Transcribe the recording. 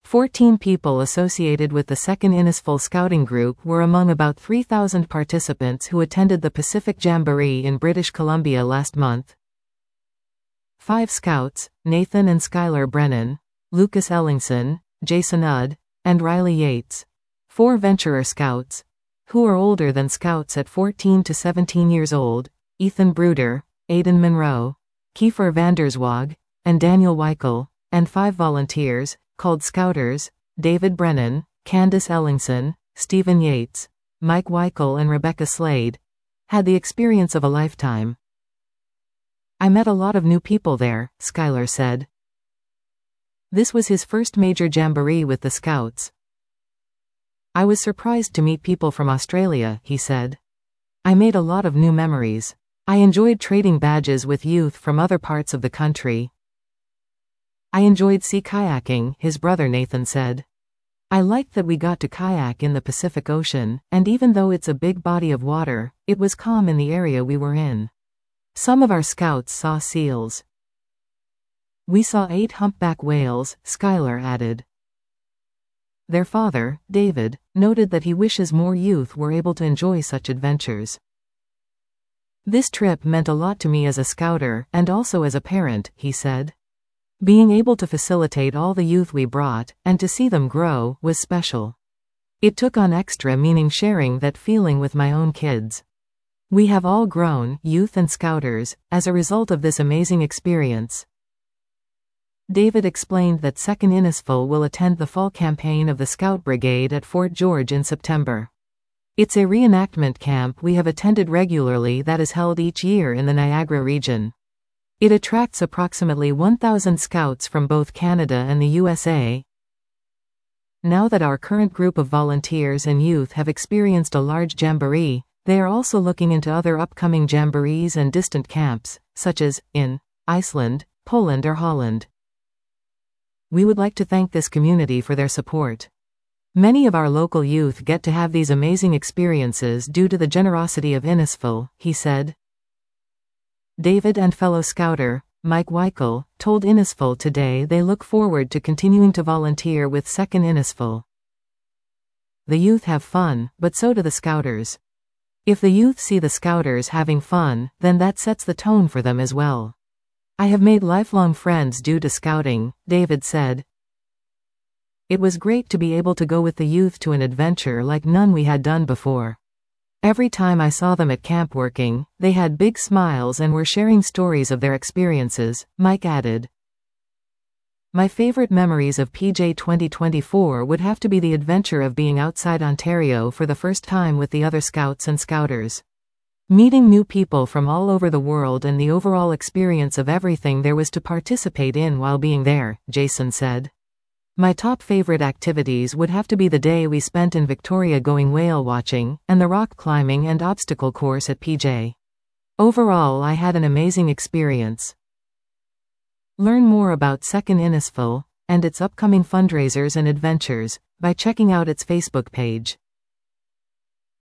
14 people associated with the 2nd Innisful Scouting Group were among about 3,000 participants who attended the Pacific Jamboree in British Columbia last month. 5 scouts, Nathan and Skylar Brennan, Lucas Ellingson, Jason Udd, and Riley Yates. 4 Venturer Scouts, who are older than scouts at 14 to 17 years old, Ethan Bruder, Aidan Monroe, Kiefer Vanderswag, and Daniel Weichel, and 5 volunteers, called Scouters, David Brennan, Candace Ellingson, Stephen Yates, Mike Weichel and Rebecca Slade, had the experience of a lifetime. I met a lot of new people there, Skylar said. This was his first major jamboree with the Scouts. I was surprised to meet people from Australia, he said. I made a lot of new memories. I enjoyed trading badges with youth from other parts of the country. I enjoyed sea kayaking, his brother Nathan said. I liked that we got to kayak in the Pacific Ocean, and even though it's a big body of water, it was calm in the area we were in. Some of our scouts saw seals. We saw 8 humpback whales, Skylar added. Their father, David, noted that he wishes more youth were able to enjoy such adventures. This trip meant a lot to me as a scouter, and also as a parent, he said. Being able to facilitate all the youth we brought, and to see them grow, was special. It took on extra meaning sharing that feeling with my own kids. We have all grown, youth and scouters, as a result of this amazing experience. David explained that 2nd Innisful will attend the fall campaign of the Scout Brigade at Fort George in September. It's a reenactment camp we have attended regularly that is held each year in the Niagara region. It attracts approximately 1,000 scouts from both Canada and the USA. Now that our current group of volunteers and youth have experienced a large jamboree, they are also looking into other upcoming jamborees and distant camps, such as in Iceland, Poland or Holland. We would like to thank this community for their support. Many of our local youth get to have these amazing experiences due to the generosity of Innisful, he said. David and fellow scouter, Mike Weichel, told Innisful today they look forward to continuing to volunteer with 2nd Innisful. The youth have fun, but so do the scouters. If the youth see the scouters having fun, then that sets the tone for them as well. I have made lifelong friends due to scouting, David said. It was great to be able to go with the youth to an adventure like none we had done before. Every time I saw them at camp working, they had big smiles and were sharing stories of their experiences, Mike added. My favorite memories of PJ 2024 would have to be the adventure of being outside Ontario for the first time with the other scouts and scouters. Meeting new people from all over the world and the overall experience of everything there was to participate in while being there, Jason said. My top favorite activities would have to be the day we spent in Victoria going whale watching, and the rock climbing and obstacle course at PJ. Overall, I had an amazing experience. Learn more about 2nd Innisful and its upcoming fundraisers and adventures by checking out its Facebook page.